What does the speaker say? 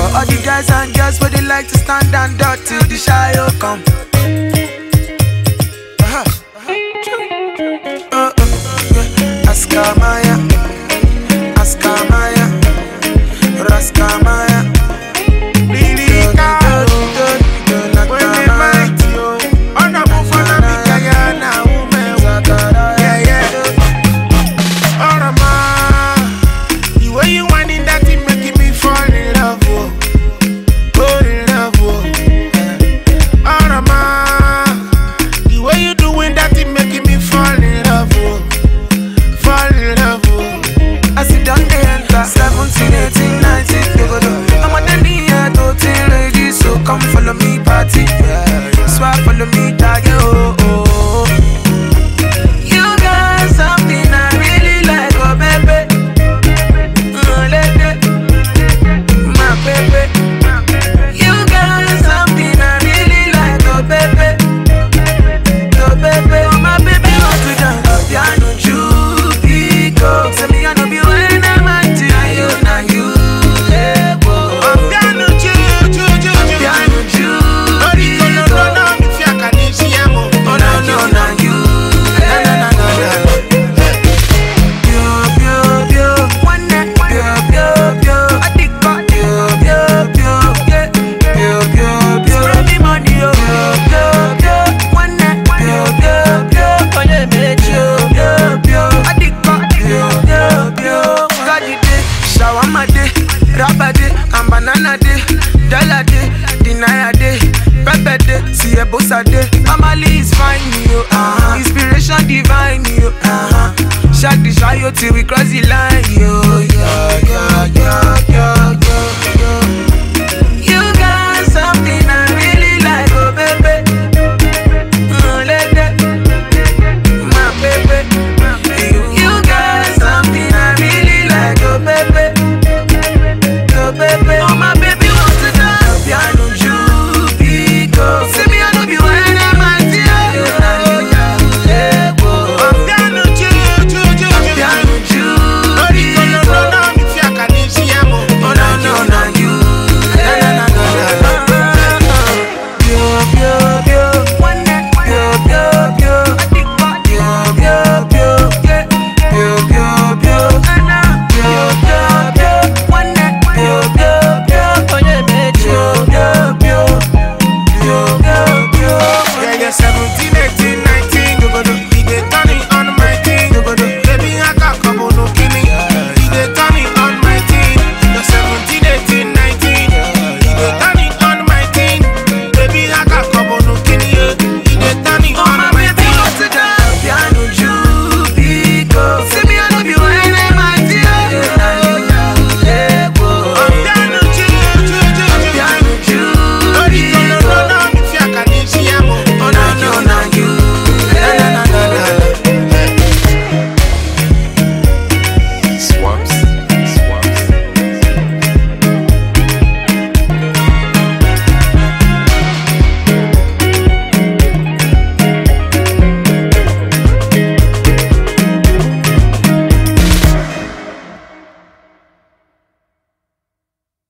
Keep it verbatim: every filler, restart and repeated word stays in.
all the guys and girls where they like to stand and dot till the shy come. Uh-huh. Uh-uh. Yeah. Askamaya, Askamaya, Raskamaya. seventeen, eighteen, nineteen, I'm on the near to lady, so come follow me party. Swap follow me tag oh, oh, oh. You got something I really like, oh baby. Oh, lady, my baby. You got something I really like, oh baby. Oh baby, oh my baby, want to dance. Piano Jubico, say me I know be when I'm at you. Now you, yeah, boy. I'm piano Ju, Ju, Ju, Ju. Piano Jubico. Oh no, no, no, now you. Na na na na na. Pio, pio, pio. One night, pio, pio, pio. I think got pio, pio, pio. Yeah, pio, pio, pio. Spread me money, oh. Pio, pio, pio. One night, pio, pio, pio. Oh yeah, me pio, pio, pio. I think got pio, pio, pio. Got it day, shawarma day, rubber day, and banana day, dollar day, deny day, pepper day, see a bossa day. Family is fine, you, uh-huh. Inspiration divine, you, uh-huh. Shaq the shy till we cry.